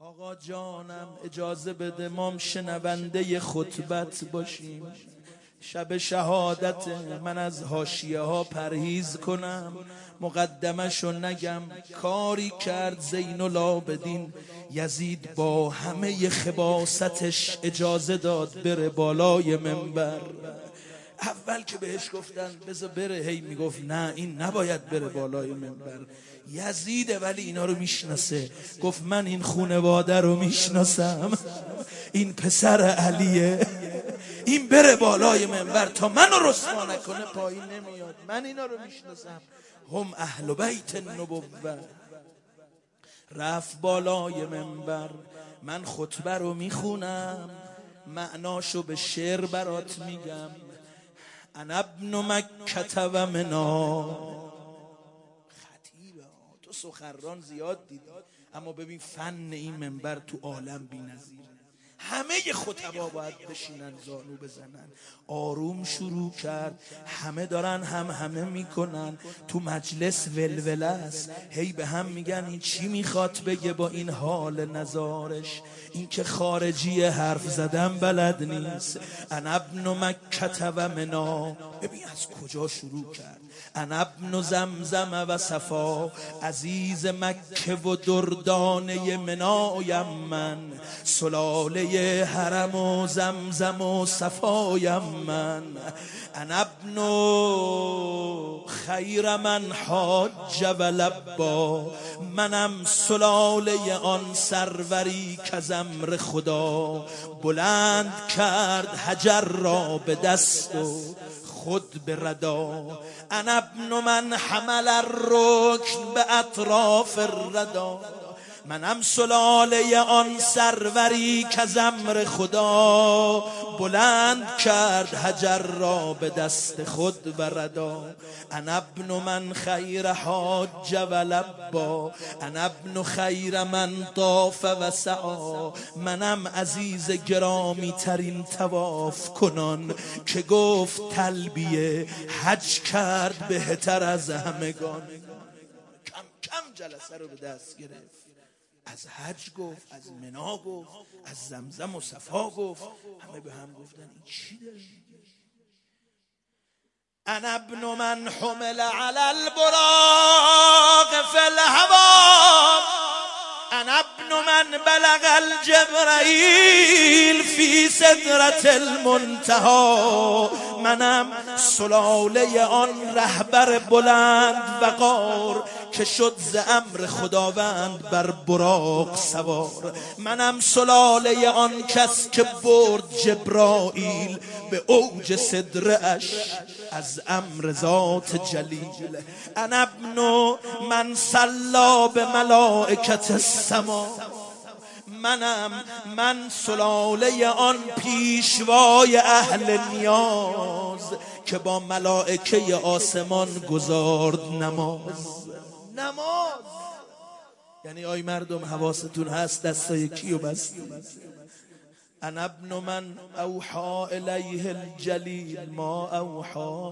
آقا جانم اجازه بده مام شنونده خطبت باشیم، شب شهادت من از حاشیه ها پرهیز کنم، مقدمشو نگم. کاری کرد زین العابدین، یزید با همه خباستش اجازه داد بره بالای منبر. اول که بهش گفتن بذار بره، هی میگفت نه این نباید بره بالای منبر. یزیده ولی اینا رو میشناسه، گفت من این خونواده رو میشناسم، این پسر علیه، این بره بالای منبر تا منو رسوا نکنه پایین نمیاد، من اینا رو میشناسم، هم اهل بیت النبوه. رفت بالای منبر، من خطبه رو میخونم، معناشو به شعر برات میگم. انا ابن مکه و منا. خطیبه، تو سخنران زیاد دیدی، اما ببین فن این منبر تو عالم بی‌نظیره. همه خطبا باید بشینن زانو بزنن. آروم شروع کرد، همه دارن همه میکنن، تو مجلس ولوله است، هی به هم میگن این چی میخواد بگه با این حال نزارش، این که خارجی حرف زدن بلد نیست. انا ابن مکه و منا. ببین از کجا شروع کرد. انا ابن زمزم و صفا. عزیز مکه و دردانه منایم من، سلاله حرم و زمزم و صفایم من. انا ابن خیر من حاج و لبا. منم سلاله آن سروری که از امر خدا بلند کرد حجر را به دست و خود به ردا. انا ابن من حمل الرکن به اطراف الردا. منم سلاله آن سروری که از امر خدا بلند کرد حجر را به دست خود و ردا. انا ابن من خیر حاج و لبا. انا ابن خیر من طاف و سعا. منم عزیز گرامی ترین طواف کنان که گفت تلبیه حج کرد بهتر از همگان. کم کم جلسه رو به دست گرفت، از حج گفت، از منا گفت، از زمزم و صفا گفت. همه به هم گفتن این چی داره میگه؟ انا ابن من حمل علی البراق فی الهوا. انا ابن من بلغ الجبرائیل فی سدرة المنتهی. منم سلاله آن رهبر بلند وقار که شد ز امر خداوند بر براق سوار. منم سلاله آن کس که برد جبرائیل به اوج سدره اش از امر ذات جلیل. انا ابن من صلا به ملائکت السما. من سلاله آن پیشوای اهل نیاز که با ملائکه آسمان گزارد نماز. یعنی آی مردم حواستون هست دستای کیو بستید؟ انا ابن من اوحا الیه الجلیل ما اوحا.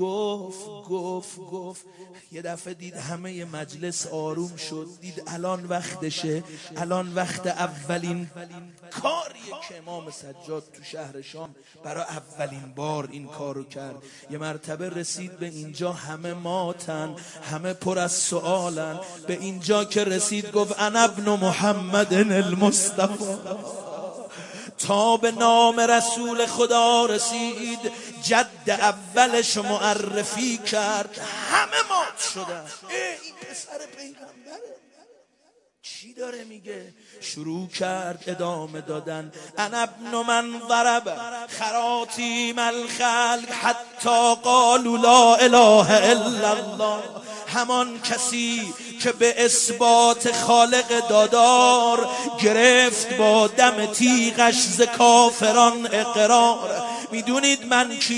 گفت یه دفعه دید همه مجلس آروم شد، دید الان وقتشه، الان وقت اولین کاریه که امام سجاد تو شهر شام برای اولین بار این کارو کرد. یه مرتبه رسید به اینجا، همه ماتن، همه پر از سوالن. به اینجا که رسید گفت انا ابن محمد المصطفى. تا به نام رسول خدا رسید، جد اولش معرفی کرد، همه مات شدن. این پسر پیغمبره، چی داره میگه؟ شروع کرد ادامه دادن. انا ابن من ضرب خراطیم الخلق حتی قالوا لا اله الا الله. همان کسی که به اثبات خالق دادار گرفت با دم تیغش ز کافران اقرار. میدونید من کیم؟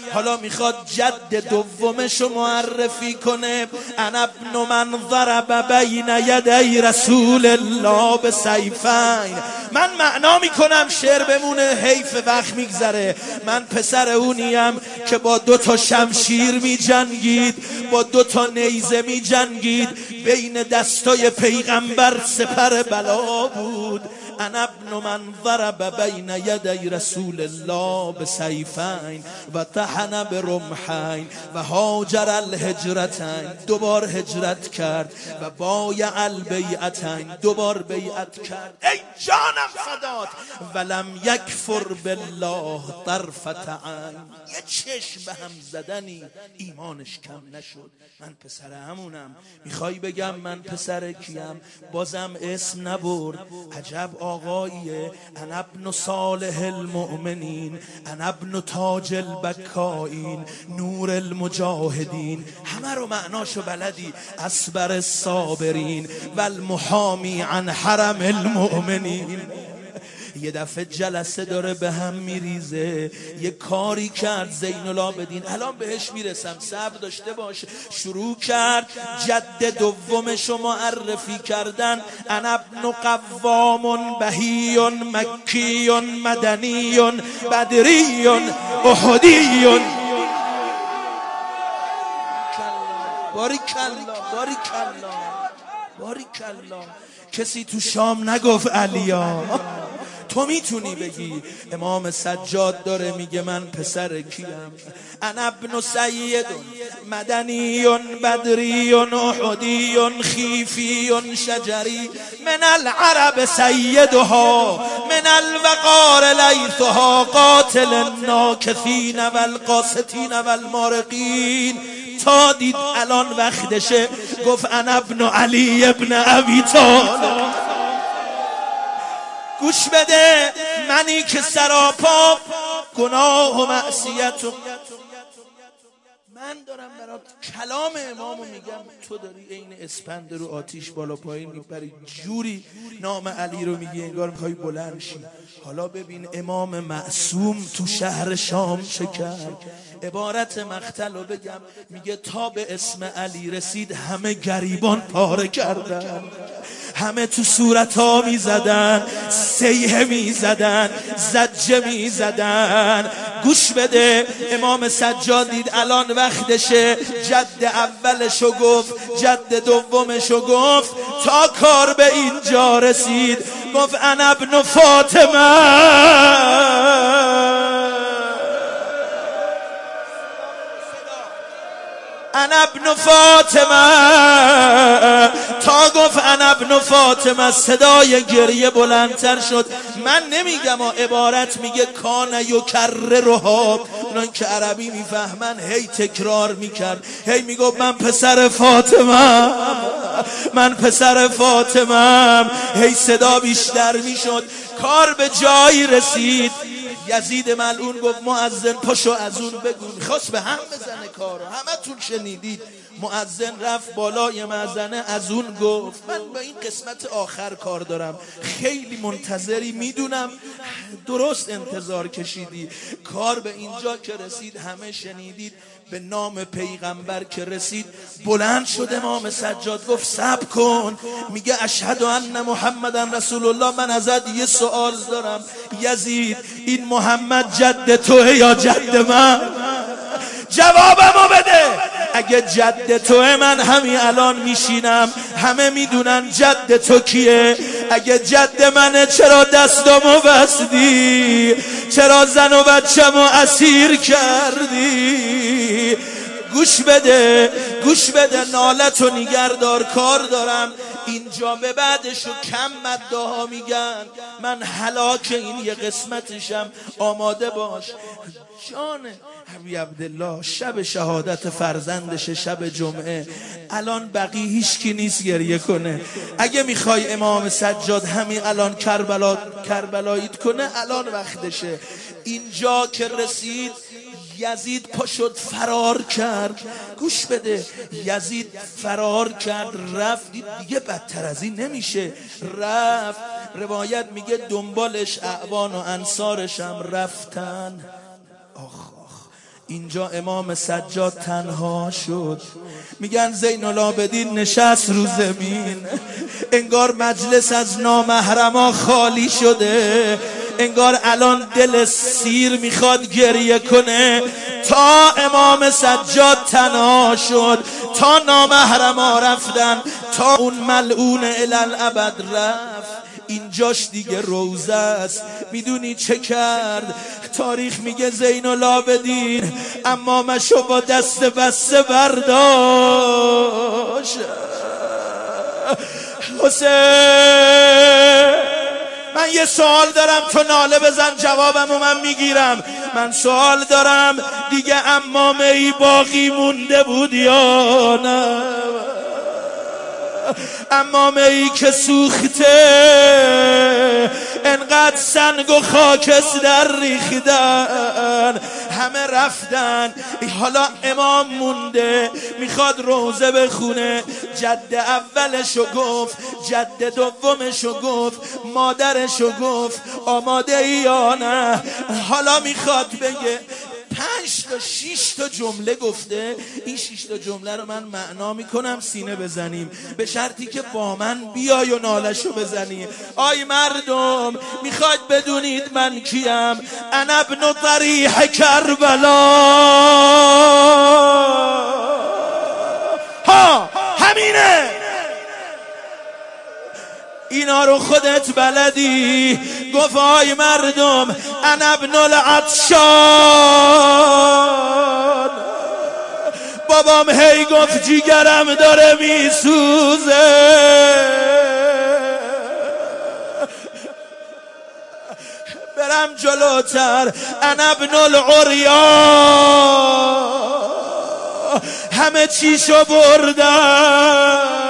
حالا میخواد جد دومشو معرفی کنه. انا ابن من ضرب بین یدی رسول الله بسیفین. من معنا میکنم شعر بمونه، حیف وقت میگذره. من پسر اونیم که با 2 شمشیر میجنگید، با 2 نیزه میجنگید، بین دستای پیغمبر سپر بلا بود. انا ابن من ضرب بین یدی رسول الله بسیفین و طحن برمحین و هاجر الهجرتین. 2 بار هجرت کرد و بایع البیعتین. 2 بار بیعت کرد. ای جانم فدات. ولم یکفر بالله طرفة عین. یه چشم به هم زدنی ایمانش کم نشد. من پسر همونم. میخوای بگم من پسر کیم؟ بازم اسم نبرد. عجب آقاییه. انا ابن صالح المؤمنین، انا ابن تاج البکائین، نور المجاهدین. همه رو معناشو بلدی. اصبر الصابرین و المحامی عن حرم المؤمنین. یه دفعه جلسه داره به هم میریزه. یه کاری کرد زین العابدین، الان بهش میرسم، صبر داشته باش. شروع کرد جد دومشو معرفی کردن. انا ابن قوام بهی مکی مدنی بدری احدی. باریکالله باریکالله باریکالله. کسی تو شام نگفت علیا. تو میتونی بگی. امام سجاد داره میگه من پسر کیم؟ انا ابن سید مدنی بدری احدی خیفی شجری من العرب سیدها من الوقار لیثها قاتل الناکثین والقاسطین والمارقین. تا دید الان وقتشه گفت انا ابن علی ابن ابی طالب. گوش بده، منی که سراپا گناه و معصیت و من دارم برات کلام امامو میگم، تو داری عین اسپند رو آتیش بالا پایین میپری، جوری نام علی رو میگی انگار میخوای بلند شی. حالا ببین امام معصوم تو شهر شام چه کرد. عبارت مقتل رو بگم، میگه تا به اسم علی رسید همه گریبان پاره کردن، همه تو صورت ها می زدن، سیه می زدن، زجه می زدن. گوش بده، امام سجاد دید الان وقتشه، جد اولشو گفت، جد دومشو گفت، تا کار به اینجا رسید گفت انا ابن فاطمه. انا ابن فاطمه. تا گفت انا ابن فاطمه صدای گریه بلندتر شد. من نمیگم، عبارت میگه کان یکررها، اونان که عربی میفهمن هی تکرار میکرد، هی میگفت من پسر فاطمه، من پسر فاطمه. هی صدا بیشتر میشد. کار به جایی رسید یزید ملعون گفت مؤذن پاشو از اون بگو. میخواست به هم بزنه کارو، همه تون شنیدید. مؤذن رفت بالای مأذنه از اون گفت من با این قسمت آخر کار دارم، خیلی منتظری، میدونم درست انتظار کشیدی. کار به اینجا که رسید همه شنیدید. به نام پیغمبر که رسید بلند شد امام سجاد گفت صبر کن. میگه اشهد ان محمدًا رسول الله. من ازت یه سوال دارم یزید، این محمد جد توه یا جد من؟ جوابمو بده. اگه جد توه من همین الان میشینم، همه میدونن جد تو کیه. اگه جد منه چرا دستامو بستی؟ چرا زن و بچه‌مو اسیر کردی؟ گوش بده، گوش بده، نالتو نگردار، کار دارم. اینجا به بعدشو کم مداها میگن، من هلاک این یه قسمتشم. آماده باش. جان ابی عبدالله شب شهادت فرزندشه، شب جمعه. الان بقیه هیچ کی نیست گریه کنه. اگه میخوای امام سجاد همین الان کربلاییت کنه، الان وقتشه. اینجا که رسید یزید پا شد فرار کرد. گوش بده، یزید فرار کرد، رفت، دیگه بدتر از این نمیشه، رفت. روایت میگه دنبالش اعوان و انصارش هم رفتن. آخ آخ، اینجا امام سجاد تنها شد. میگن زین العابدین نشست رو زمین، انگار مجلس از نامحرما خالی شده، انگار الان دل سیر میخواد گریه کنه. تا امام سجاد تنها شد، تا نامحرما رفتن، تا اون ملعون الالابد رفت، اینجاش دیگه روزه است. میدونی چه کرد؟ تاریخ میگه زین العابدین امامشو با دست بسته برداشت. حسین، من یه سوال دارم، تو ناله بزن جوابمو من میگیرم. من سوال دارم، دیگه امامه ای باقی مونده بود یا نه؟ امامه ای که سوخته، انقدر سنگ و خاکس در ریختن، همه رفتن، حالا امام مونده میخواد روزه بخونه. جد اولشو گفت، جد دومشو گفت، مادرشو گفت آماده ای یا نه؟ حالا میخواد بگه 5 تا 6 تا جمله گفته. این 6 تا جمله رو من معنا میکنم، سینه بزنیم، به شرطی که با من بیای و نالشو بزنی. آی مردم، میخواید بدونید من کیم؟ انا ابن ضریح کربلا. ها همینه، اینا رو خودت بلدی. گفت آی مردم، انا ابن العطشان. بابام هی گفت جیگرم داره میسوزه. برم جلوتر، انا ابن العریان. همه چیشو بردن.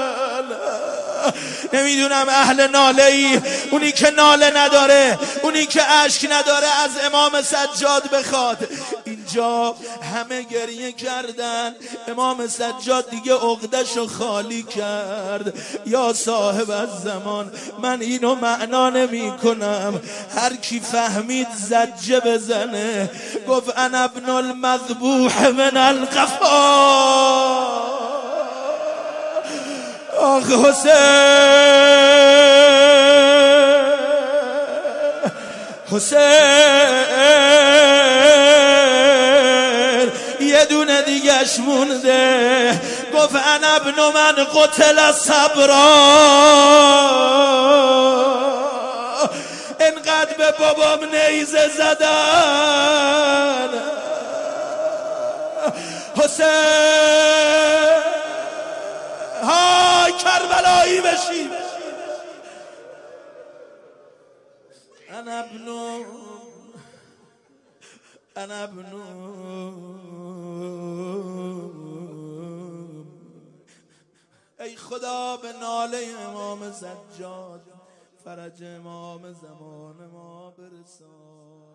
نمیدونم اهل ناله ای، اونی که ناله نداره، اونی که اشک نداره از امام سجاد بخواد. اینجا همه گریه کردن، امام سجاد دیگه عقده‌شو خالی کرد. یا صاحب الزمان، من اینو معنا نمی کنم، هر کی فهمید زجه بزنه. گفت انا ابن المذبوح من القفا. آخ حسین، حسین، یه دونه دیگهش مونده. گفت انا ابن من قتل صبرا. انقدر به بابام نیزه زدن. حسین، های کربلایی بشی. انا ابن ای خدا به ناله امام سجاد فرج امام زمان ما برسان.